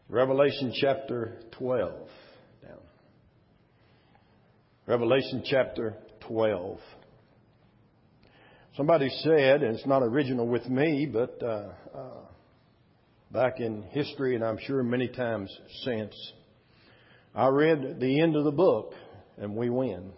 Revelation chapter 12. Down. Revelation chapter 12. Somebody said, and it's not original with me, but back in history, and I'm sure many times since, I read the end of the book and we win.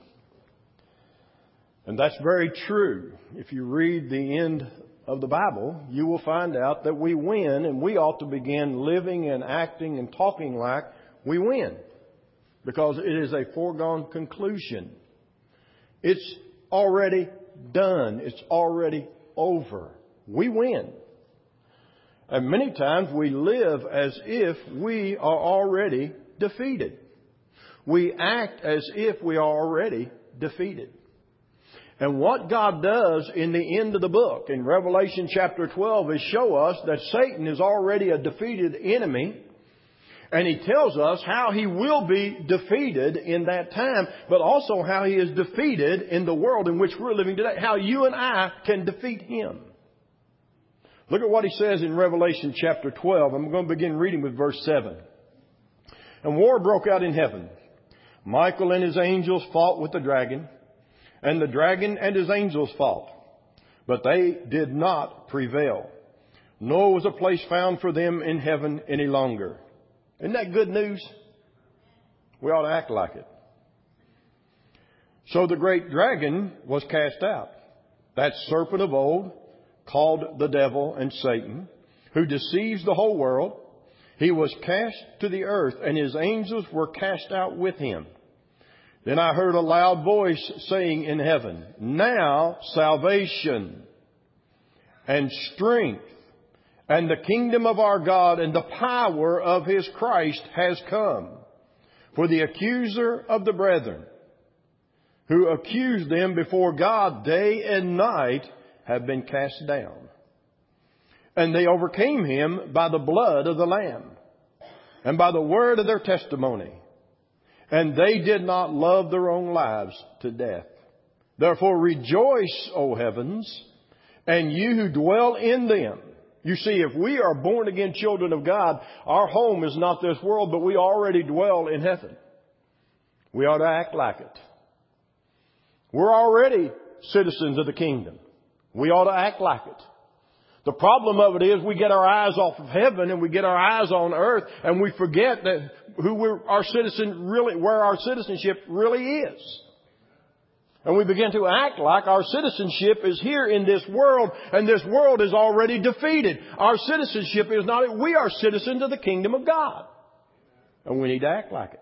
And that's very true. If you read the end of the Bible, you will find out that we win, and we ought to begin living and acting and talking like we win, because it is a foregone conclusion. It's already done. It's already over. We win. And many times we live as if we are already defeated. We act as if we are already defeated. And what God does in the end of the book, in Revelation chapter 12, is show us that Satan is already a defeated enemy. And He tells us how he will be defeated in that time, but also how he is defeated in the world in which we're living today. How you and I can defeat him. Look at what he says in Revelation chapter 12. I'm going to begin reading with verse 7. And war broke out in heaven. Michael and his angels fought with the dragon. And the dragon and his angels fought, but they did not prevail. Nor was a place found for them in heaven any longer. Isn't that good news? We ought to act like it. So the great dragon was cast out, that serpent of old, called the devil and Satan, who deceives the whole world. He was cast to the earth, and his angels were cast out with him. Then I heard a loud voice saying in heaven, now salvation and strength and the kingdom of our God and the power of His Christ has come. For the accuser of the brethren, who accused them before God day and night, have been cast down. And they overcame him by the blood of the Lamb and by the word of their testimony. And they did not love their own lives to death. Therefore rejoice, O heavens, and you who dwell in them. You see, if we are born again children of God, our home is not this world, but we already dwell in heaven. We ought to act like it. We're already citizens of the kingdom. We ought to act like it. The problem of it is we get our eyes off of heaven and we get our eyes on earth, and we forget that where our citizenship really is. And we begin to act like our citizenship is here in this world, and this world is already defeated. Our citizenship is not. We are citizens of the kingdom of God, and we need to act like it.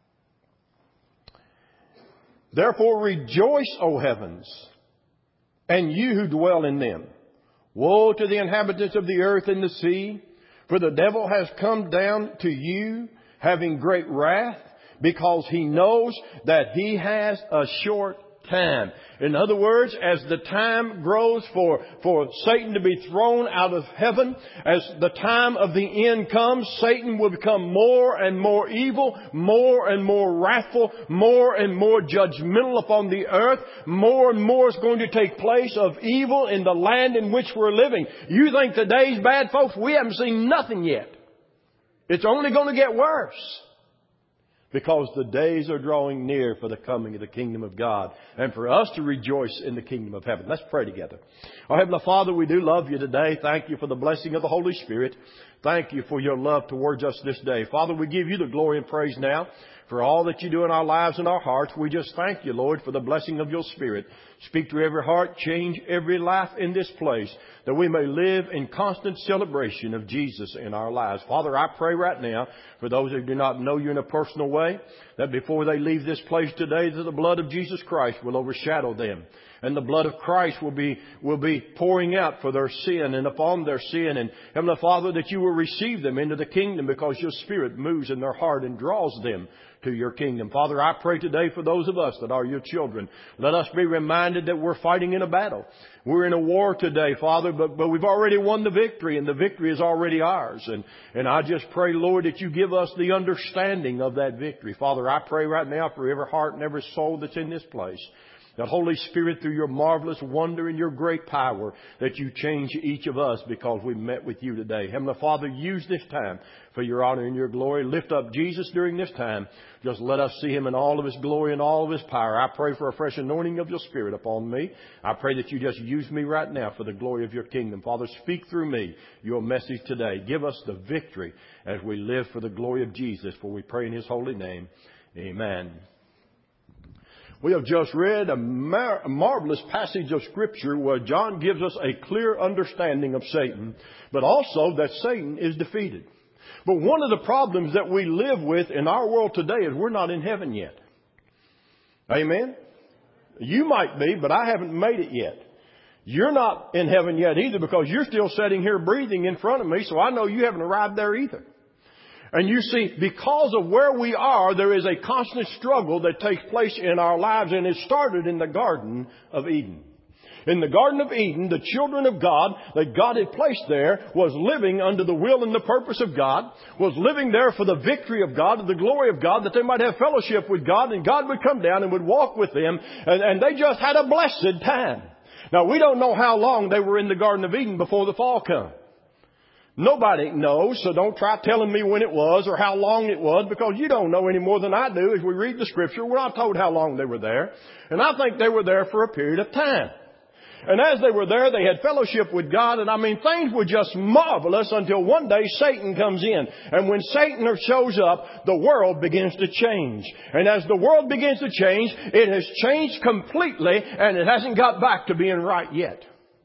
Therefore rejoice, O heavens, and you who dwell in them. Woe to the inhabitants of the earth and the sea, for the devil has come down to you, having great wrath, because he knows that he has a short time. In other words, as the time grows for Satan to be thrown out of heaven, as the time of the end comes, Satan will become more and more evil, more and more wrathful, more and more judgmental upon the earth. More and more is going to take place of evil in the land in which we're living. You think the day's bad, folks? We haven't seen nothing yet. It's only going to get worse. Because the days are drawing near for the coming of the kingdom of God, and for us to rejoice in the kingdom of heaven. Let's pray together. Our Heavenly Father, we do love You today. Thank You for the blessing of the Holy Spirit. Thank You for Your love towards us this day. Father, we give You the glory and praise now for all that You do in our lives and our hearts. We just thank You, Lord, for the blessing of Your Spirit. Speak to every heart, change every life in this place, that we may live in constant celebration of Jesus in our lives. Father, I pray right now for those who do not know You in a personal way, that before they leave this place today, that the blood of Jesus Christ will overshadow them. And the blood of Christ will be pouring out for their sin and upon their sin. And Heavenly Father, that You will receive them into the kingdom, because Your Spirit moves in their heart and draws them to Your kingdom. Father, I pray today for those of us that are Your children. Let us be reminded that we're fighting in a battle. We're in a war today, Father, but we've already won the victory, and the victory is already ours. And I just pray, Lord, that You give us the understanding of that victory. Father, I pray right now for every heart and every soul that's in this place, That Holy Spirit, through your marvelous wonder and your great power, that you change each of us because we met with you today. Heavenly Father, use this time for your honor and your glory. Lift up Jesus during this time. Just let us see Him in all of His glory and all of His power. I pray for a fresh anointing of your Spirit upon me. I pray that you just use me right now for the glory of your kingdom. Father, speak through me your message today. Give us the victory as we live for the glory of Jesus. For we pray in His holy name. Amen. We have just read a marvelous passage of Scripture where John gives us a clear understanding of Satan, but also that Satan is defeated. But one of the problems that we live with in our world today is we're not in heaven yet. Amen? You might be, but I haven't made it yet. You're not in heaven yet either because you're still sitting here breathing in front of me, so I know you haven't arrived there either. And you see, because of where we are, there is a constant struggle that takes place in our lives, and it started in the Garden of Eden. In the Garden of Eden, the children of God that God had placed there was living under the will and the purpose of God, was living there for the victory of God and the glory of God, that they might have fellowship with God, and God would come down and would walk with them, and they just had a blessed time. Now, we don't know how long they were in the Garden of Eden before the fall came. Nobody knows, so don't try telling me when it was or how long it was, because you don't know any more than I do. As we read the Scripture, we're not told how long they were there. And I think they were there for a period of time. And as they were there, they had fellowship with God. And I mean, things were just marvelous until one day Satan comes in. And when Satan shows up, the world begins to change. And as the world begins to change, it has changed completely, and it hasn't got back to being right yet.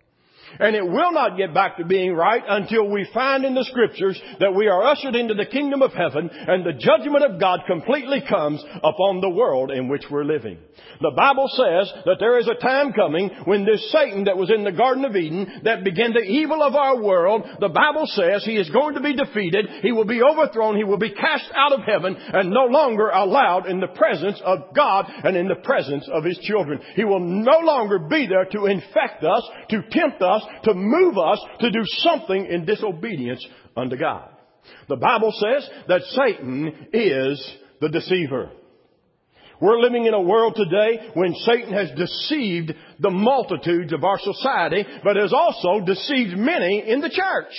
And it will not get back to being right until we find in the Scriptures that we are ushered into the kingdom of heaven and the judgment of God completely comes upon the world in which we're living. The Bible says that there is a time coming when this Satan that was in the Garden of Eden that began the evil of our world, the Bible says he is going to be defeated. He will be overthrown. He will be cast out of heaven and no longer allowed in the presence of God and in the presence of His children. He will no longer be there to infect us, to tempt us, to move us to do something in disobedience unto God. The Bible says that Satan is the deceiver. We're living in a world today when Satan has deceived the multitudes of our society, but has also deceived many in the church.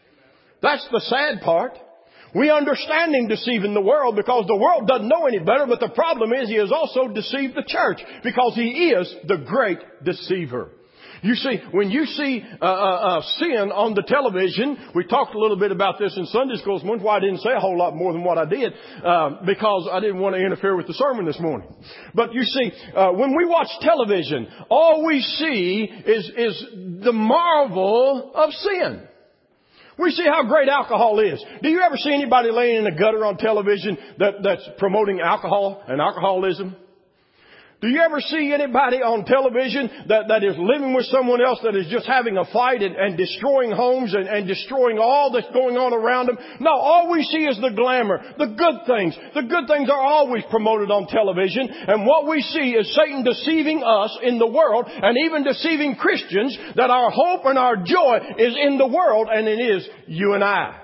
That's the sad part. We understand him deceiving the world because the world doesn't know any better, but the problem is he has also deceived the church because he is the great deceiver. You see, when you see sin on the television, we talked a little bit about this in Sunday school. That's why I didn't say a whole lot more than what I did, because I didn't want to interfere with the sermon this morning. But you see, when we watch television, all we see is the marvel of sin. We see how great alcohol is. Do you ever see anybody laying in the gutter on television that's promoting alcohol and alcoholism? Do you ever see anybody on television that is living with someone else that is just having a fight and destroying homes and destroying all that's going on around them? No, all we see is the glamour, the good things. The good things are always promoted on television. And what we see is Satan deceiving us in the world and even deceiving Christians that our hope and our joy is in the world, and it is you and I.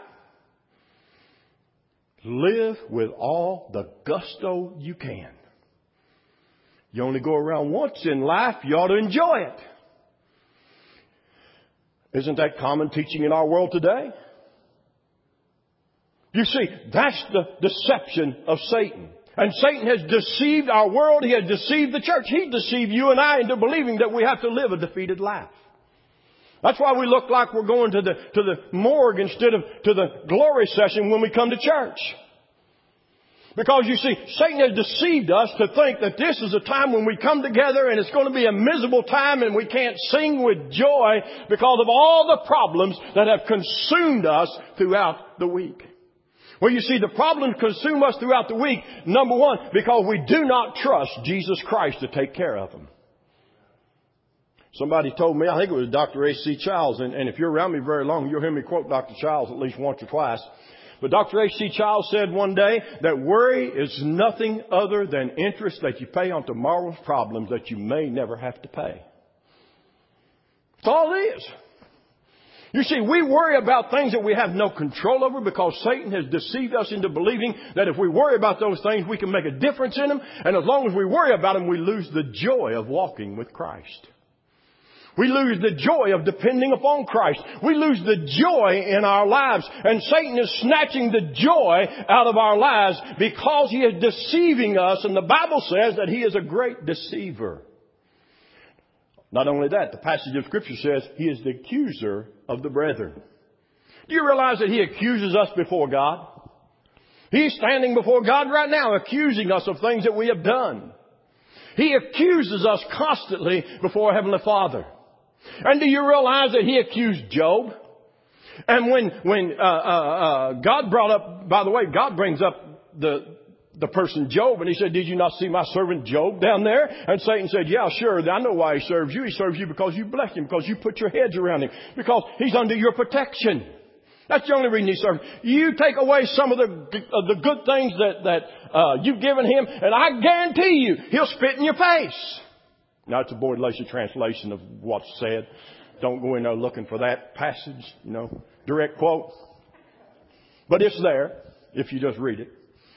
Live with all the gusto you can. You only go around once in life. You ought to enjoy it. Isn't that common teaching in our world today? You see, that's the deception of Satan. And Satan has deceived our world. He has deceived the church. He deceived you and I into believing that we have to live a defeated life. That's why we look like we're going to the morgue instead of to the glory session when we come to church. Because you see, Satan has deceived us to think that this is a time when we come together and it's going to be a miserable time and we can't sing with joy because of all the problems that have consumed us throughout the week. Well, you see, the problems consume us throughout the week, number one, because we do not trust Jesus Christ to take care of them. Somebody told me, I think it was Dr. A.C. Childs, and if you're around me very long, you'll hear me quote Dr. Childs at least once or twice. But Dr. H.C. Childs said one day that worry is nothing other than interest that you pay on tomorrow's problems that you may never have to pay. That's all it is. You see, we worry about things that we have no control over because Satan has deceived us into believing that if we worry about those things, we can make a difference in them. And as long as we worry about them, we lose the joy of walking with Christ. We lose the joy of depending upon Christ. We lose the joy in our lives. And Satan is snatching the joy out of our lives because he is deceiving us. And the Bible says that he is a great deceiver. Not only that, the passage of Scripture says he is the accuser of the brethren. Do you realize that he accuses us before God? He's standing before God right now accusing us of things that we have done. He accuses us constantly before Heavenly Father. And do you realize that he accused Job? And when God brought up, by the way, God brings up the person Job, and he said, did you not see my servant Job down there? And Satan said, yeah, sure, I know why he serves you. He serves you because you blessed him, because you put your hedge around him, because he's under your protection. That's the only reason he serves. You take away some of the good things that you've given him, and I guarantee you, he'll spit in your face. Now, it's a Boyd Lacey translation of what's said. Don't go in there looking for that passage, direct quote. But it's there if you just read it.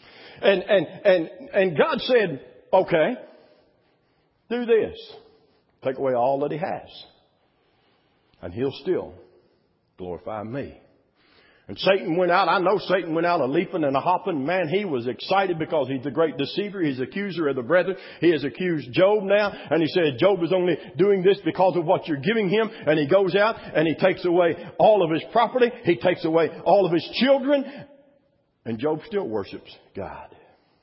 And God said, okay, do this. Take away all that he has. And he'll still glorify me. And Satan went out. I know Satan went out a leaping and a hopping. Man, he was excited because he's the great deceiver. He's the accuser of the brethren. He has accused Job now. And he said, Job is only doing this because of what you're giving him. And he goes out and he takes away all of his property. He takes away all of his children. And Job still worships God.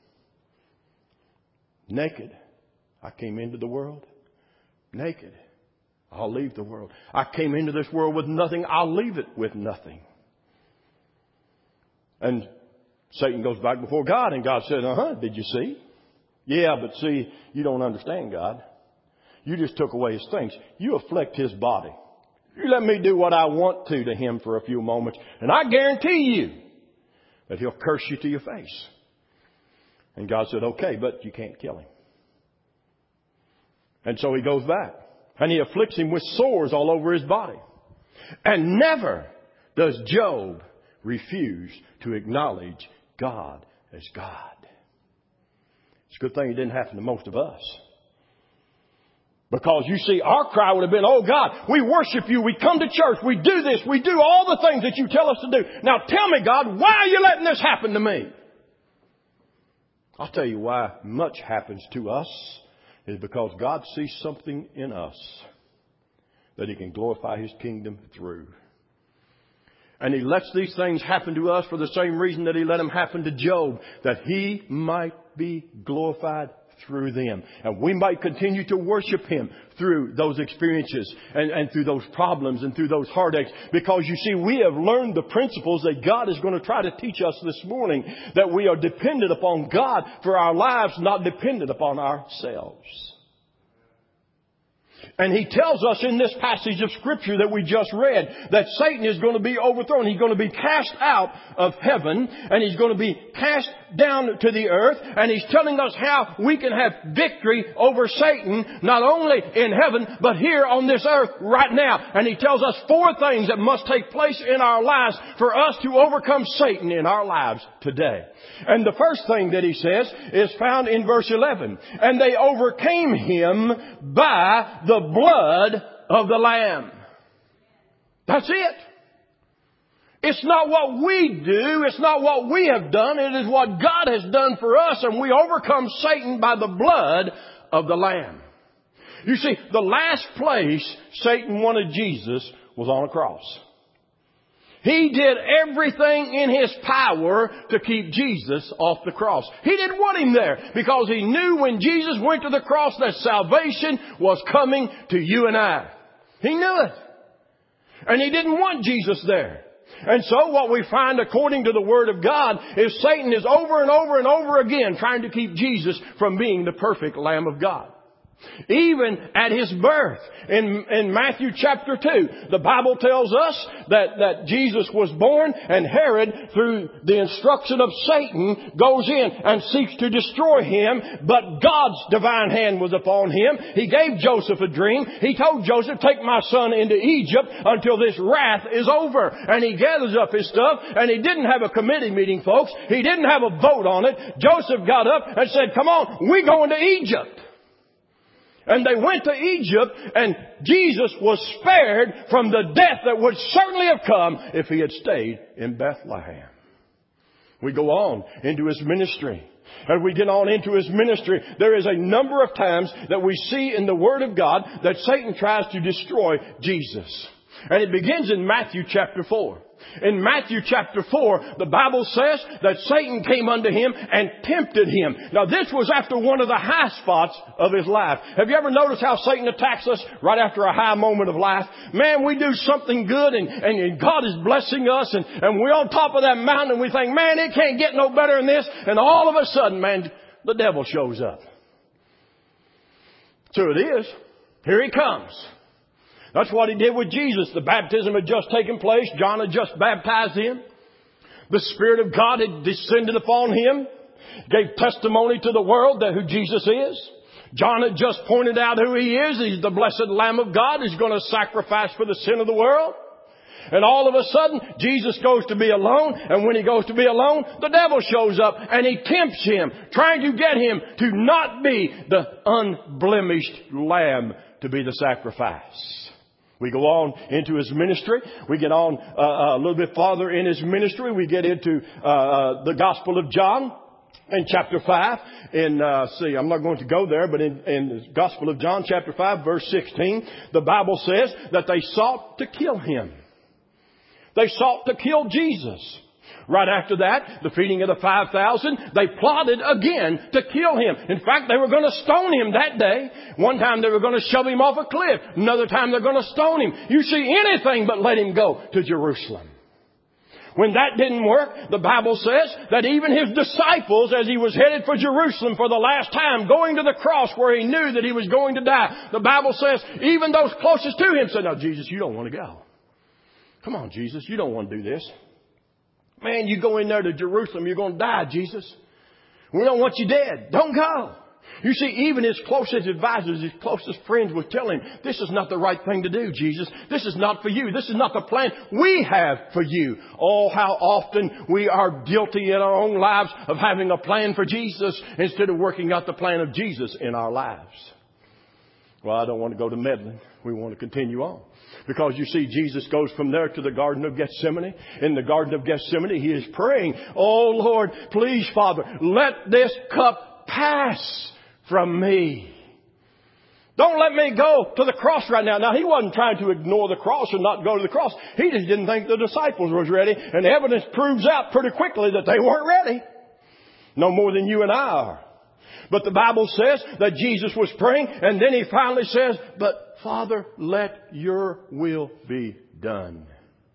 Naked, I came into the world. Naked, I'll leave the world. I came into this world with nothing. I'll leave it with nothing. And Satan goes back before God, and God said, did you see? Yeah, but see, you don't understand, God. You just took away his things. You afflict his body. You let me do what I want to him for a few moments, and I guarantee you that he'll curse you to your face. And God said, okay, but you can't kill him. And so he goes back, and he afflicts him with sores all over his body. And never does Job refuse to acknowledge God as God. It's a good thing it didn't happen to most of us. Because you see, our cry would have been, oh God, we worship you, we come to church, we do this, we do all the things that you tell us to do. Now tell me, God, why are you letting this happen to me? I'll tell you why much happens to us is because God sees something in us that he can glorify his kingdom through. And he lets these things happen to us for the same reason that he let them happen to Job, that he might be glorified through them. And we might continue to worship him through those experiences and through those problems and through those heartaches. Because you see, we have learned the principles that God is going to try to teach us this morning, that we are dependent upon God for our lives, not dependent upon ourselves. And he tells us in this passage of Scripture that we just read that Satan is going to be overthrown. He's going to be cast out of heaven, and he's going to be cast down to the earth. And he's telling us how we can have victory over Satan, not only in heaven, but here on this earth right now. And he tells us 4 things that must take place in our lives for us to overcome Satan in our lives today. And the first thing that he says is found in verse 11. And they overcame him by the blood of the Lamb. That's it. It's not what we do. It's not what we have done. It is what God has done for us. And we overcome Satan by the blood of the Lamb. You see, the last place Satan wanted Jesus was on a cross. He did everything in his power to keep Jesus off the cross. He didn't want him there because he knew when Jesus went to the cross that salvation was coming to you and I. He knew it. And he didn't want Jesus there. And so what we find according to the Word of God is Satan is over and over and over again trying to keep Jesus from being the perfect Lamb of God. Even at His birth, in Matthew chapter 2, the Bible tells us that Jesus was born, and Herod, through the instruction of Satan, goes in and seeks to destroy Him, but God's divine hand was upon Him. He gave Joseph a dream. He told Joseph, take my son into Egypt until this wrath is over. And he gathers up his stuff, and he didn't have a committee meeting, folks. He didn't have a vote on it. Joseph got up and said, come on, we're going to Egypt. And they went to Egypt, and Jesus was spared from the death that would certainly have come if He had stayed in Bethlehem. We go on into His ministry. As we get on into His ministry, there is a number of times that we see in the Word of God that Satan tries to destroy Jesus. And it begins in Matthew chapter 4. In Matthew chapter 4, the Bible says that Satan came unto Him and tempted Him. Now this was after one of the high spots of His life. Have you ever noticed how Satan attacks us right after a high moment of life? Man, we do something good and God is blessing us and we're on top of that mountain and we think, man, it can't get no better than this. And all of a sudden, man, the devil shows up. So it is. Here he comes. That's what he did with Jesus. The baptism had just taken place. John had just baptized Him. The Spirit of God had descended upon Him. Gave testimony to the world that who Jesus is. John had just pointed out who He is. He's the blessed Lamb of God. He's going to sacrifice for the sin of the world. And all of a sudden, Jesus goes to be alone. And when He goes to be alone, the devil shows up and he tempts Him, trying to get Him to not be the unblemished Lamb to be the sacrifice. We go on into His ministry. We get on a little bit farther in His ministry. We get into the Gospel of John in chapter 5. I'm not going to go there, but in the Gospel of John chapter 5 verse 16, the Bible says that they sought to kill Him. They sought to kill Jesus. Right after that, the feeding of the 5,000, they plotted again to kill Him. In fact, they were going to stone Him that day. One time they were going to shove Him off a cliff. Another time they're going to stone Him. You see, anything but let Him go to Jerusalem. When that didn't work, the Bible says that even His disciples, as He was headed for Jerusalem for the last time, going to the cross where He knew that He was going to die, the Bible says even those closest to Him said, "No, Jesus, you don't want to go. Come on, Jesus, you don't want to do this. Man, you go in there to Jerusalem, you're going to die, Jesus. We don't want you dead. Don't go." You see, even His closest advisors, His closest friends would tell Him, "This is not the right thing to do, Jesus. This is not for you. This is not the plan we have for you." Oh, how often we are guilty in our own lives of having a plan for Jesus instead of working out the plan of Jesus in our lives. Well, I don't want to go to meddling. We want to continue on. Because you see, Jesus goes from there to the Garden of Gethsemane. In the Garden of Gethsemane, He is praying, "Oh Lord, please, Father, let this cup pass from me. Don't let me go to the cross right now." Now, He wasn't trying to ignore the cross or not go to the cross. He just didn't think the disciples was ready. And the evidence proves out pretty quickly that they weren't ready. No more than you and I are. But the Bible says that Jesus was praying, and then He finally says, "But Father, let your will be done."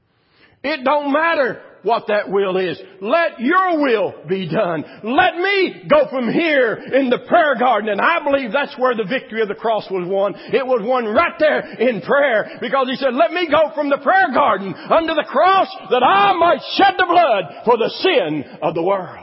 It don't matter what that will is. Let your will be done. Let me go from here in the prayer garden. And I believe that's where the victory of the cross was won. It was won right there in prayer. Because He said, "Let me go from the prayer garden under the cross that I might shed the blood for the sin of the world."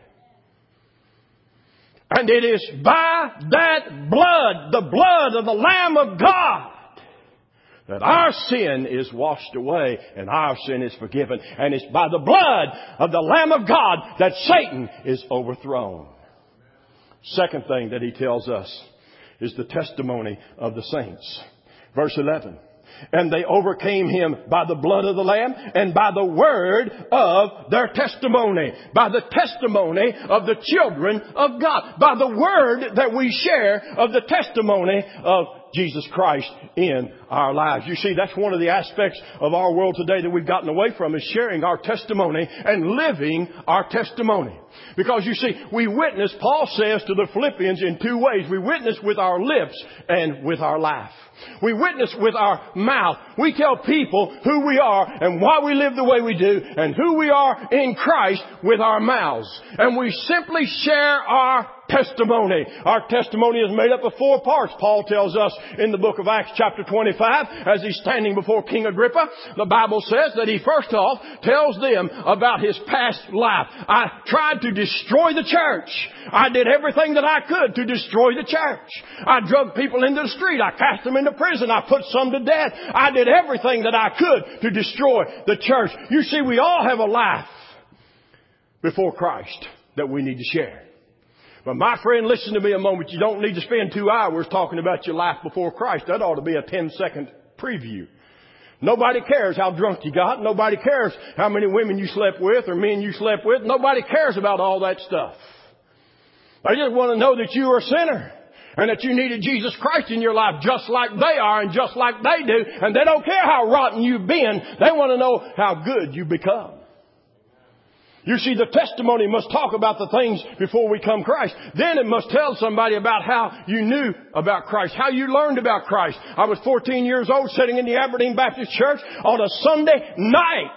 And it is by that blood, the blood of the Lamb of God, that our sin is washed away and our sin is forgiven. And it's by the blood of the Lamb of God that Satan is overthrown. Second thing that He tells us is the testimony of the saints. Verse 11. "And they overcame Him by the blood of the Lamb and by the word of their testimony." By the testimony of the children of God. By the word that we share of the testimony of Jesus Christ in our lives. You see, that's one of the aspects of our world today that we've gotten away from, is sharing our testimony and living our testimony. Because you see, we witness, Paul says to the Philippians, in two ways. We witness with our lips and with our life. We witness with our mouth. We tell people who we are and why we live the way we do and who we are in Christ with our mouths. And we simply share our testimony. Our testimony is made up of 4 parts. Paul tells us in the book of Acts chapter 25, as he's standing before King Agrippa, the Bible says that he first off tells them about his past life. I tried to destroy the church. I did everything that I could to destroy the church. I drug people into the street. I cast them into prison. I put some to death. I did everything that I could to destroy the church. You see, we all have a life before Christ that we need to share. But my friend, listen to me a moment. You don't need to spend 2 hours talking about your life before Christ. That ought to be a 10-second preview. Nobody cares how drunk you got. Nobody cares how many women you slept with or men you slept with. Nobody cares about all that stuff. I just want to know that you are a sinner and that you needed Jesus Christ in your life just like they are and just like they do. And they don't care how rotten you've been. They want to know how good you become. You see, the testimony must talk about the things before we come Christ. Then it must tell somebody about how you knew about Christ, how you learned about Christ. I was 14 years old sitting in the Aberdeen Baptist Church on a Sunday night.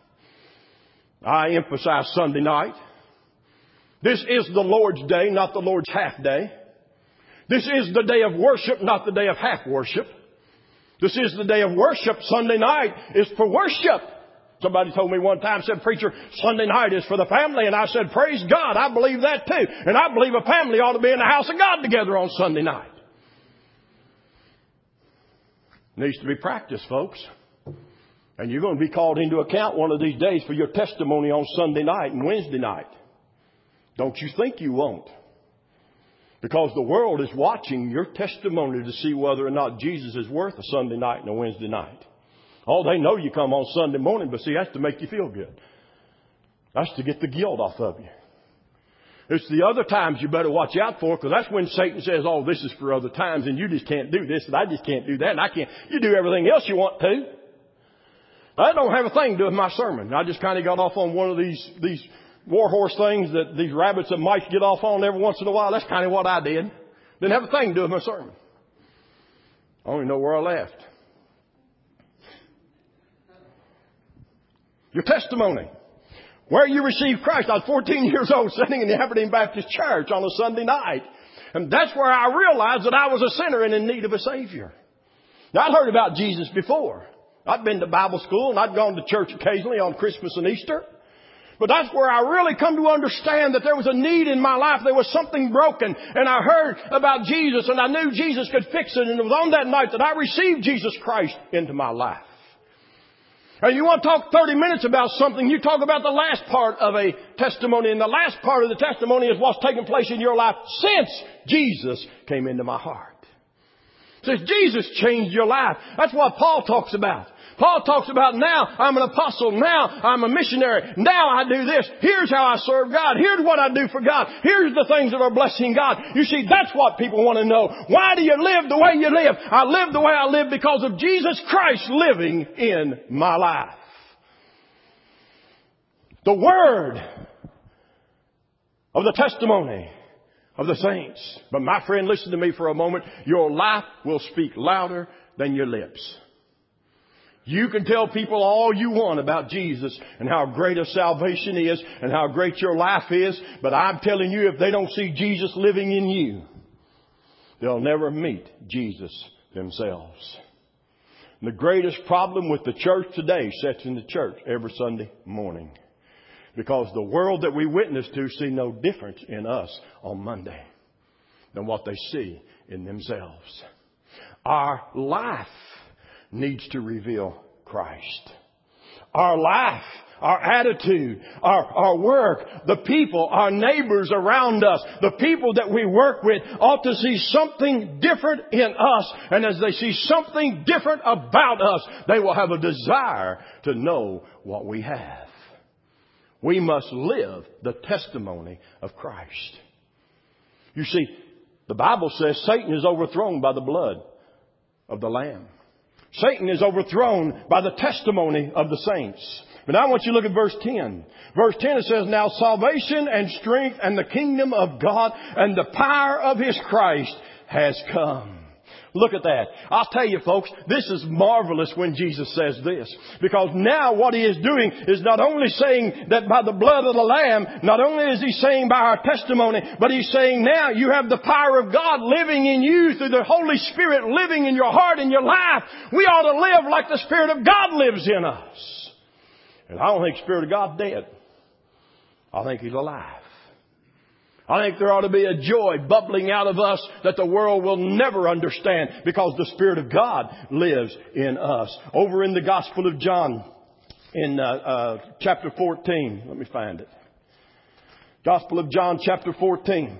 I emphasize Sunday night. This is the Lord's day, not the Lord's half day. This is the day of worship, not the day of half worship. This is the day of worship. Sunday night is for worship. Somebody told me one time, said, "Preacher, Sunday night is for the family." And I said, "Praise God, I believe that too. And I believe a family ought to be in the house of God together on Sunday night." Needs to be practiced, folks. And you're going to be called into account one of these days for your testimony on Sunday night and Wednesday night. Don't you think you won't? Because the world is watching your testimony to see whether or not Jesus is worth a Sunday night and a Wednesday night. Oh, they know you come on Sunday morning, but see, that's to make you feel good. That's to get the guilt off of you. It's the other times you better watch out for, because that's when Satan says, "Oh, this is for other times, and you just can't do this, and I just can't do that, and I can't." You do everything else you want to. That don't have a thing to do with my sermon. I just kind of got off on one of these warhorse things that these rabbits that mice get off on every once in a while. That's kind of what I did. Didn't have a thing to do with my sermon. I don't even know where I left. Your testimony. Where you received Christ. I was 14 years old sitting in the Aberdeen Baptist Church on a Sunday night. And that's where I realized that I was a sinner and in need of a Savior. Now, I'd heard about Jesus before. I'd been to Bible school and I'd gone to church occasionally on Christmas and Easter. But that's where I really come to understand that there was a need in my life. There was something broken. And I heard about Jesus and I knew Jesus could fix it. And it was on that night that I received Jesus Christ into my life. And you want to talk 30 minutes about something, you talk about the last part of a testimony. And the last part of the testimony is what's taken place in your life since Jesus came into my heart. It says Jesus changed your life. That's what Paul talks about. Paul talks about, now I'm an apostle. Now I'm a missionary. Now I do this. Here's how I serve God. Here's what I do for God. Here's the things that are blessing God. You see, that's what people want to know. Why do you live the way you live? I live the way I live because of Jesus Christ living in my life. The word of the testimony of the saints. But my friend, listen to me for a moment. Your life will speak louder than your lips. You can tell people all you want about Jesus and how great a salvation is and how great your life is. But I'm telling you, if they don't see Jesus living in you, they'll never meet Jesus themselves. And the greatest problem with the church today sits in the church every Sunday morning. Because the world that we witness to see no difference in us on Monday than what they see in themselves. Our life needs to reveal Christ. Our life, our attitude, our work, the people, our neighbors around us, the people that we work with ought to see something different in us. And as they see something different about us, they will have a desire to know what we have. We must live the testimony of Christ. You see, the Bible says Satan is overthrown by the blood of the Lamb. Satan is overthrown by the testimony of the saints. But now I want you to look at verse 10. Verse 10 it says, "Now salvation and strength and the kingdom of God and the power of His Christ has come." Look at that. I'll tell you folks, this is marvelous when Jesus says this. Because now what He is doing is not only saying that by the blood of the Lamb, not only is He saying by our testimony, but He's saying now you have the power of God living in you through the Holy Spirit living in your heart and your life. We ought to live like the Spirit of God lives in us. And I don't think the Spirit of God's dead. I think He's alive. I think there ought to be a joy bubbling out of us that the world will never understand because the Spirit of God lives in us. Over in the Gospel of John in chapter 14. Let me find it. Gospel of John chapter 14.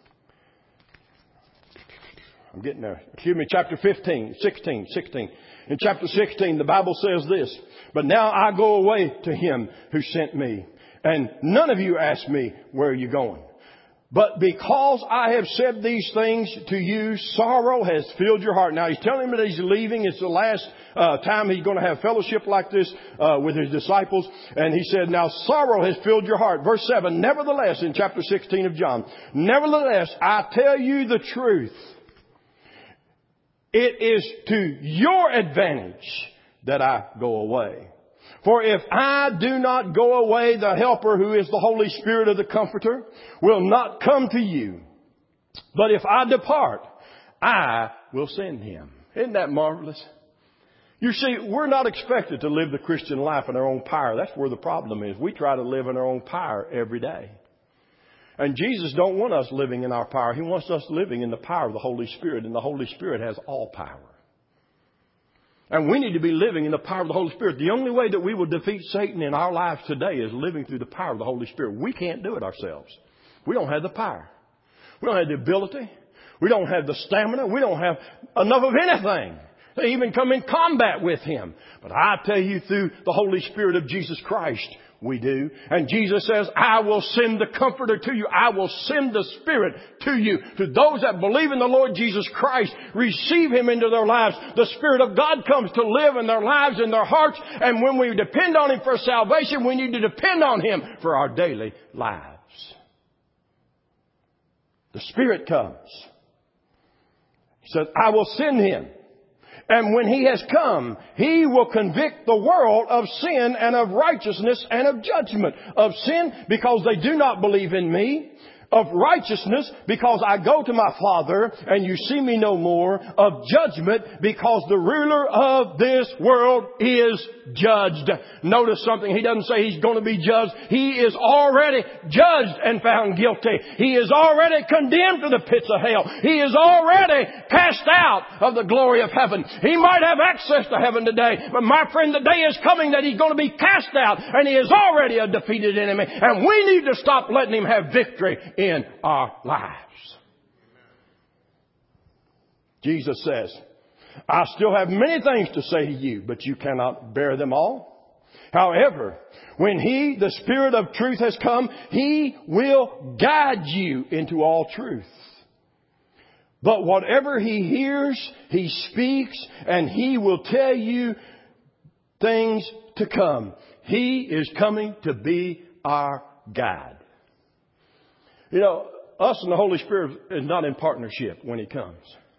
I'm getting there. Excuse me, chapter 16. In chapter 16, the Bible says this, "But now I go away to Him who sent me, and none of you ask me, where are you going? But because I have said these things to you, sorrow has filled your heart." Now He's telling me that He's leaving. It's the last time He's going to have fellowship like this with His disciples. And He said, now sorrow has filled your heart. Verse 7, "Nevertheless," in chapter 16 of John, "Nevertheless, I tell you the truth. It is to your advantage that I go away. For if I do not go away, the Helper, who is the Holy Spirit of the Comforter, will not come to you. But if I depart, I will send Him." Isn't that marvelous? You see, we're not expected to live the Christian life in our own power. That's where the problem is. We try to live in our own power every day. And Jesus don't want us living in our power. He wants us living in the power of the Holy Spirit. And the Holy Spirit has all power. And we need to be living in the power of the Holy Spirit. The only way that we will defeat Satan in our lives today is living through the power of the Holy Spirit. We can't do it ourselves. We don't have the power. We don't have the ability. We don't have the stamina. We don't have enough of anything to even come in combat with Him. But I tell you, through the Holy Spirit of Jesus Christ, we do. And Jesus says, "I will send the Comforter to you. I will send the Spirit to you." To those that believe in the Lord Jesus Christ, receive Him into their lives. The Spirit of God comes to live in their lives, in their hearts. And when we depend on Him for salvation, we need to depend on Him for our daily lives. The Spirit comes. He says, "I will send Him. And when He has come, He will convict the world of sin and of righteousness and of judgment. Of sin, because they do not believe in me. Of righteousness, because I go to my Father and you see me no more. Of judgment, because the ruler of this world is judged." Notice something. He doesn't say He's going to be judged. He is already judged and found guilty. He is already condemned to the pits of hell. He is already cast out of the glory of heaven. He might have access to heaven today, but my friend, the day is coming that He's going to be cast out, and He is already a defeated enemy. And we need to stop letting Him have victory in our lives. Jesus says, "I still have many things to say to you, but you cannot bear them all. However, when He, the Spirit of truth, has come, He will guide you into all truth. But whatever He hears, He speaks, and He will tell you things to come." He is coming to be our guide. You know, us and the Holy Spirit is not in partnership when He comes.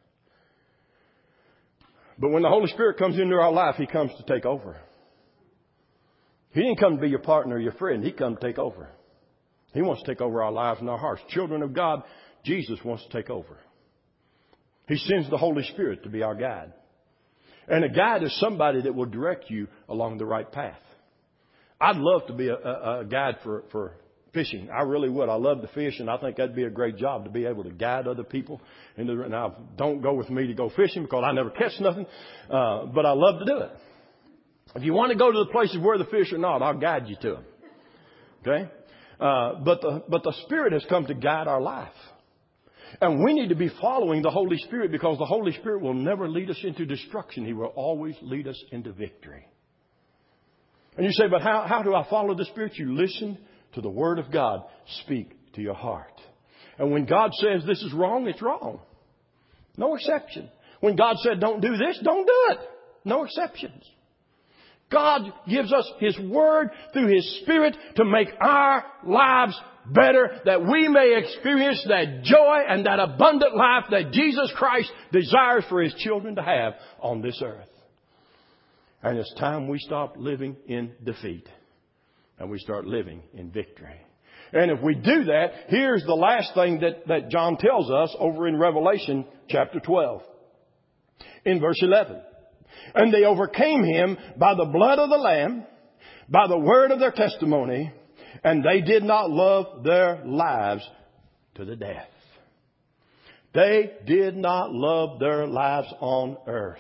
But when the Holy Spirit comes into our life, He comes to take over. He didn't come to be your partner or your friend. He come to take over. He wants to take over our lives and our hearts. Children of God, Jesus wants to take over. He sends the Holy Spirit to be our guide. And a guide is somebody that will direct you along the right path. I'd love to be a guide for fishing. I really would. I love to fish, and I think that'd be a great job to be able to guide other people. Now, don't go with me to go fishing because I never catch nothing, but I love to do it. If you want to go to the places where the fish are not, I'll guide you to them. Okay? But the Spirit has come to guide our life. And we need to be following the Holy Spirit because the Holy Spirit will never lead us into destruction. He will always lead us into victory. And you say, but how do I follow the Spirit? You listen to the Word of God speak to your heart. And when God says this is wrong, it's wrong. No exception. When God said don't do this, don't do it. No exceptions. God gives us His Word through His Spirit to make our lives better, that we may experience that joy and that abundant life that Jesus Christ desires for His children to have on this earth. And it's time we stop living in defeat and we start living in victory. And if we do that, here's the last thing that John tells us over in Revelation chapter 12. In verse 11. And they overcame him by the blood of the Lamb, by the word of their testimony, and they did not love their lives to the death. They did not love their lives on earth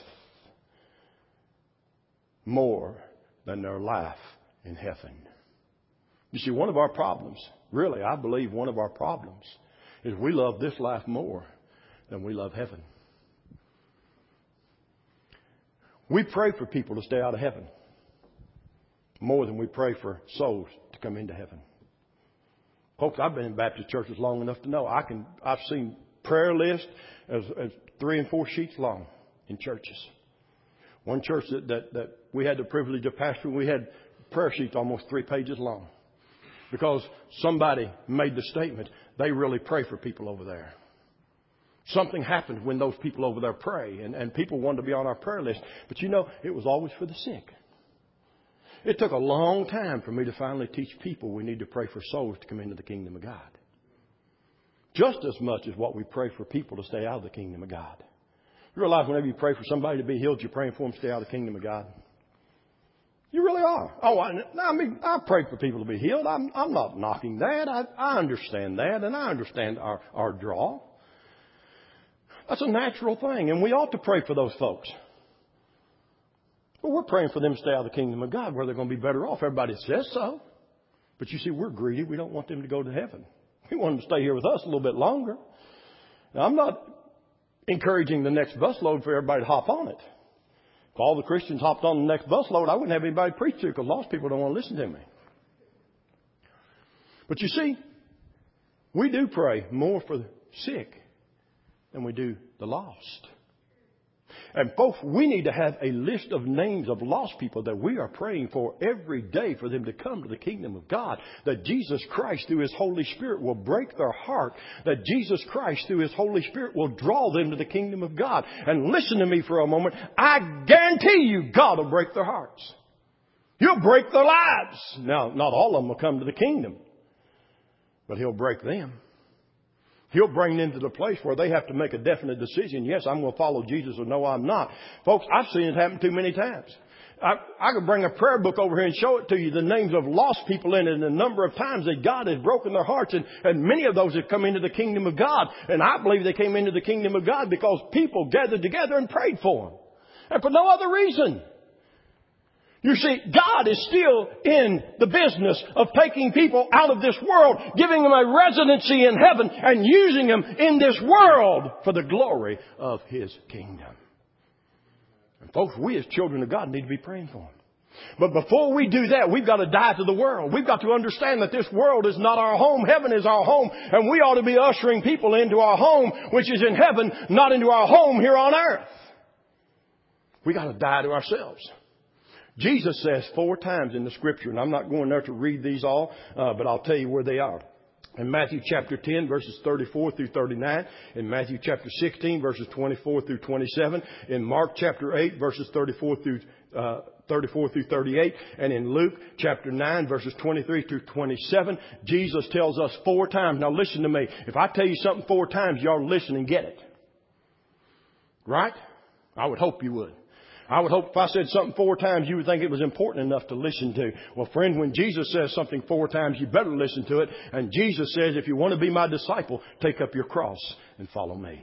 more than their life in heaven. You see, one of our problems, really, I believe one of our problems, is we love this life more than we love heaven. We pray for people to stay out of heaven more than we pray for souls to come into heaven. Folks, I've been in Baptist churches long enough to know I've seen prayer lists as 3 and 4 sheets long in churches. One church that we had the privilege of pastoring, we had prayer sheets almost 3 pages long because somebody made the statement, they really pray for people over there. Something happened when those people over there pray, and people wanted to be on our prayer list. But you know, it was always for the sick. It took a long time for me to finally teach people we need to pray for souls to come into the kingdom of God. Just as much as what we pray for people to stay out of the kingdom of God. You realize whenever you pray for somebody to be healed, you're praying for them to stay out of the kingdom of God? You really are. Oh, I pray for people to be healed. I'm not knocking that. I understand that, and I understand our draw. That's a natural thing, and we ought to pray for those folks. But we're praying for them to stay out of the kingdom of God where they're going to be better off. Everybody says so. But you see, we're greedy. We don't want them to go to heaven. We want them to stay here with us a little bit longer. Now, I'm not encouraging the next busload for everybody to hop on it. If all the Christians hopped on the next busload, I wouldn't have anybody to preach to because lost people don't want to listen to me. But you see, we do pray more for the sick than we do the lost. And folks, we need to have a list of names of lost people that we are praying for every day for them to come to the kingdom of God. That Jesus Christ through His Holy Spirit will break their heart. That Jesus Christ through His Holy Spirit will draw them to the kingdom of God. And listen to me for a moment. I guarantee you God will break their hearts. He'll break their lives. Now, not all of them will come to the kingdom. But He'll break them. He'll bring them to the place where they have to make a definite decision. Yes, I'm going to follow Jesus, or no, I'm not. Folks, I've seen it happen too many times. I could bring a prayer book over here and show it to you, the names of lost people in it and the number of times that God has broken their hearts. And many of those have come into the kingdom of God. And I believe they came into the kingdom of God because people gathered together and prayed for them. And for no other reason. You see, God is still in the business of taking people out of this world, giving them a residency in heaven, and using them in this world for the glory of His kingdom. And folks, we as children of God need to be praying for them. But before we do that, we've got to die to the world. We've got to understand that this world is not our home. Heaven is our home. And we ought to be ushering people into our home, which is in heaven, not into our home here on earth. We got to die to ourselves. Jesus says 4 times in the Scripture, and I'm not going there to read these all, but I'll tell you where they are. In Matthew chapter 10, verses 34 through 39. In Matthew chapter 16, verses 24 through 27. In Mark chapter 8, verses 34 through 38. And in Luke chapter 9, verses 23 through 27. Jesus tells us 4 times. Now listen to me. If I tell you something 4 times, you ought to listen and get it. Right? I would hope you would. I would hope if I said something 4 times, you would think it was important enough to listen to. Well, friend, when Jesus says something 4 times, you better listen to it. And Jesus says, if you want to be my disciple, take up your cross and follow me.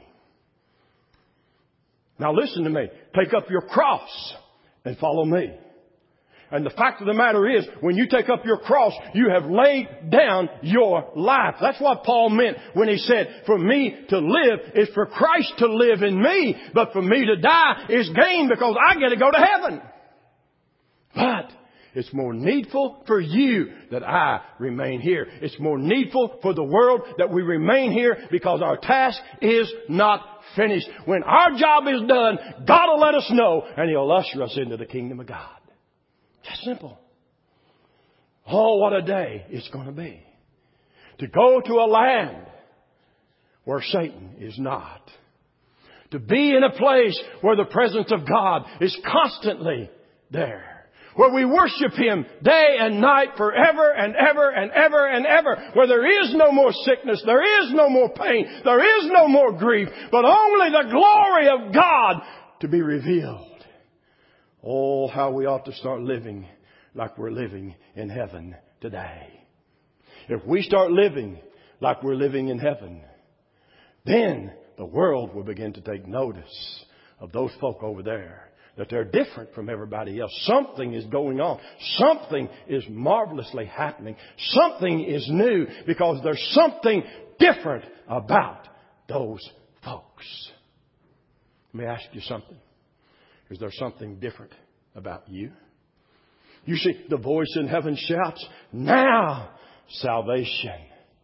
Now listen to me. Take up your cross and follow me. And the fact of the matter is, when you take up your cross, you have laid down your life. That's what Paul meant when he said, for me to live is for Christ to live in me, but for me to die is gain because I get to go to heaven. But it's more needful for you that I remain here. It's more needful for the world that we remain here because our task is not finished. When our job is done, God will let us know and He'll usher us into the kingdom of God. That's simple. Oh, what a day it's going to be To go to a land where Satan is not. To be in a place where the presence of God is constantly there. Where we worship Him day and night forever and ever and ever and ever. Where there is no more sickness, there is no more pain, there is no more grief, but only the glory of God to be revealed. Oh, how we ought to start living like we're living in heaven today. If we start living like we're living in heaven, then the world will begin to take notice of those folk over there. That they're different from everybody else. Something is going on. Something is marvelously happening. Something is new because there's something different about those folks. Let me ask you something. Is there something different about you? You see, the voice in heaven shouts, now salvation.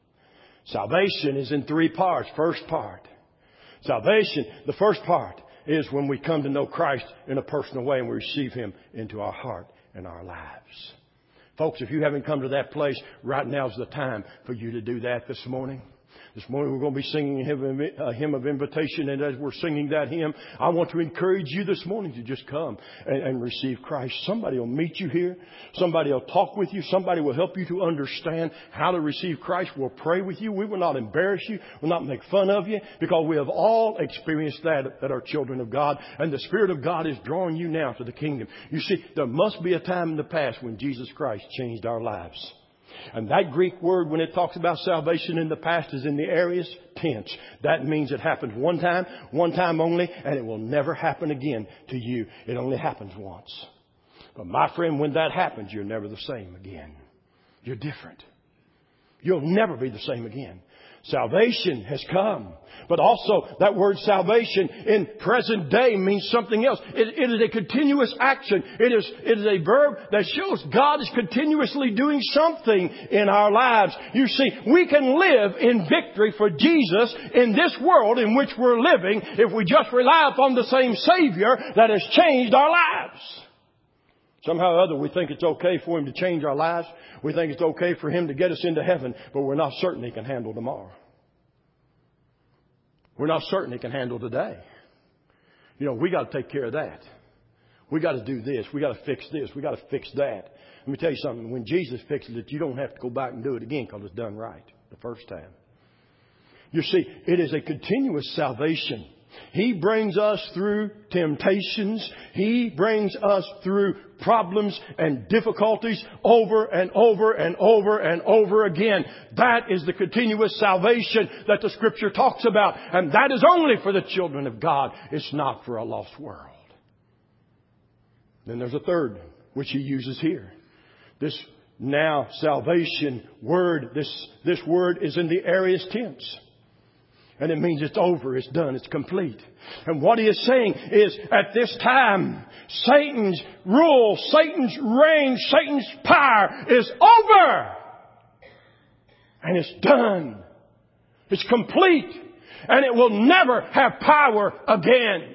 Salvation is in 3 parts. First part. Salvation, the first part, is when we come to know Christ in a personal way and we receive Him into our heart and our lives. Folks, if you haven't come to that place, right now is the time for you to do that this morning. This morning we're going to be singing a hymn of invitation, and as we're singing that hymn, I want to encourage you this morning to just come and receive Christ. Somebody will meet you here. Somebody will talk with you. Somebody will help you to understand how to receive Christ. We'll pray with you. We will not embarrass you. We'll not make fun of you, because we have all experienced that are children of God, and the Spirit of God is drawing you now to the kingdom. You see, there must be a time in the past when Jesus Christ changed our lives. And that Greek word, when it talks about salvation in the past, is in the aorist tense. That means it happened one time only, and it will never happen again to you. It only happens once. But my friend, when that happens, you're never the same again. You're different. You'll never be the same again. Salvation has come. But also, that word salvation in present day means something else. It is a continuous action. It is a verb that shows God is continuously doing something in our lives. You see, we can live in victory for Jesus in this world in which we're living if we just rely upon the same Savior that has changed our lives. Somehow or other, we think it's okay for Him to change our lives. We think it's okay for Him to get us into heaven, but we're not certain He can handle tomorrow. We're not certain He can handle today. You know, we got to take care of that. We got to do this. We got to fix this. We got to fix that. Let me tell you something. When Jesus fixes it, you don't have to go back and do it again because it's done right the first time. You see, it is a continuous salvation. He brings us through temptations. He brings us through problems and difficulties over and over and over and over again. That is the continuous salvation that the Scripture talks about. And that is only for the children of God. It's not for a lost world. Then there's a third, which He uses here. This now salvation word, this word is in the aorist tense. And it means it's over, it's done, it's complete. And what He is saying is, at this time, Satan's rule, Satan's reign, Satan's power is over. And it's done. It's complete. And it will never have power again.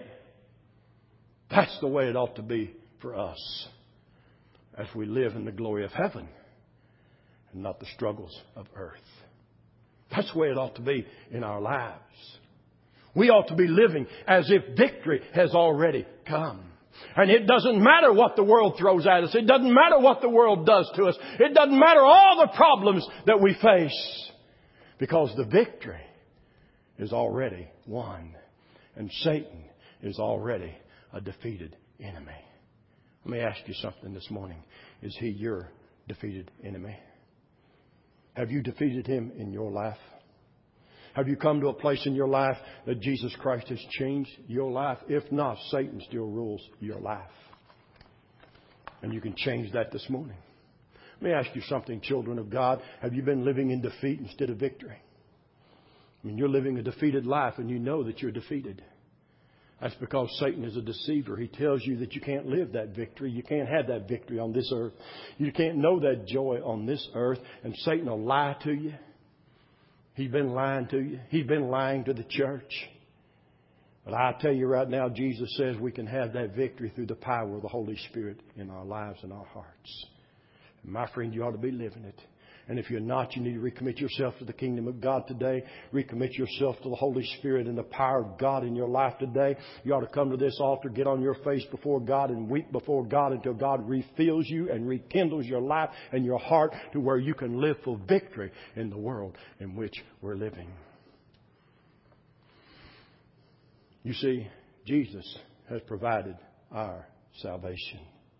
That's the way it ought to be for us as we live in the glory of heaven and not the struggles of earth. That's the way it ought to be in our lives. We ought to be living as if victory has already come. And it doesn't matter what the world throws at us. It doesn't matter what the world does to us. It doesn't matter all the problems that we face. Because the victory is already won. And Satan is already a defeated enemy. Let me ask you something this morning. Is he your defeated enemy? Have you defeated him in your life? Have you come to a place in your life that Jesus Christ has changed your life? If not, Satan still rules your life. And you can change that this morning. Let me ask you something, children of God. Have you been living in defeat instead of victory? I mean, you're living a defeated life and you know that you're defeated. That's because Satan is a deceiver. He tells you that you can't live that victory. You can't have that victory on this earth. You can't know that joy on this earth. And Satan will lie to you. He's been lying to you. He's been lying to the church. But I tell you right now, Jesus says we can have that victory through the power of the Holy Spirit in our lives and our hearts. And my friend, you ought to be living it. And if you're not, you need to recommit yourself to the kingdom of God today. Recommit yourself to the Holy Spirit and the power of God in your life today. You ought to come to this altar, get on your face before God and weep before God until God refills you and rekindles your life and your heart to where you can live for victory in the world in which we're living. You see, Jesus has provided our salvation.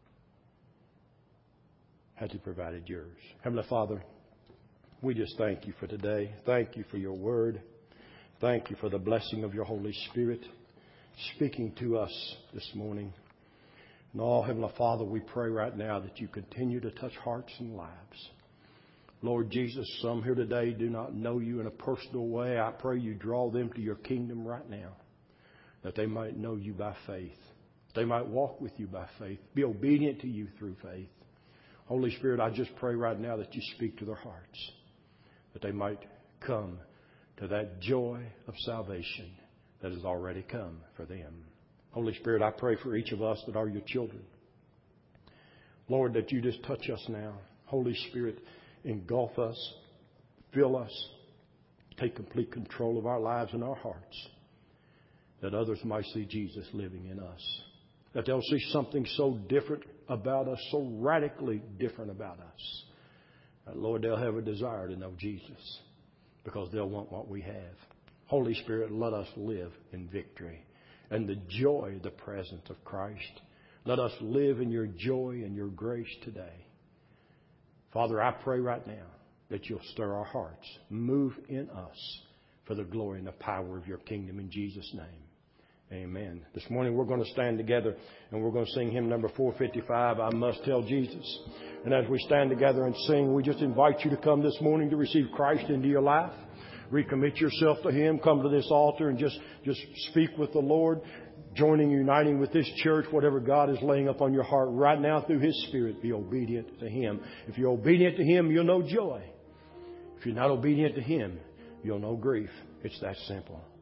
Has He provided yours? Heavenly Father, we just thank You for today. Thank You for Your Word. Thank You for the blessing of Your Holy Spirit speaking to us this morning. And oh, Heavenly Father, we pray right now that You continue to touch hearts and lives. Lord Jesus, some here today do not know You in a personal way. I pray You draw them to Your kingdom right now, that they might know You by faith. They might walk with You by faith, be obedient to You through faith. Holy Spirit, I just pray right now that You speak to their hearts, that they might come to that joy of salvation that has already come for them. Holy Spirit, I pray for each of us that are Your children. Lord, that You just touch us now. Holy Spirit, engulf us, fill us, take complete control of our lives and our hearts, that others might see Jesus living in us. That they'll see something so different about us, so radically different about us. That, Lord, they'll have a desire to know Jesus because they'll want what we have. Holy Spirit, let us live in victory and the joy, the presence of Christ. Let us live in Your joy and Your grace today. Father, I pray right now that You'll stir our hearts, move in us for the glory and the power of Your kingdom in Jesus' name. Amen. This morning we're going to stand together and we're going to sing hymn number 455, I Must Tell Jesus. And as we stand together and sing, we just invite you to come this morning to receive Christ into your life. Recommit yourself to Him. Come to this altar and just speak with the Lord, joining, uniting with this church, whatever God is laying up on your heart right now through His Spirit. Be obedient to Him. If you're obedient to Him, you'll know joy. If you're not obedient to Him, you'll know grief. It's that simple.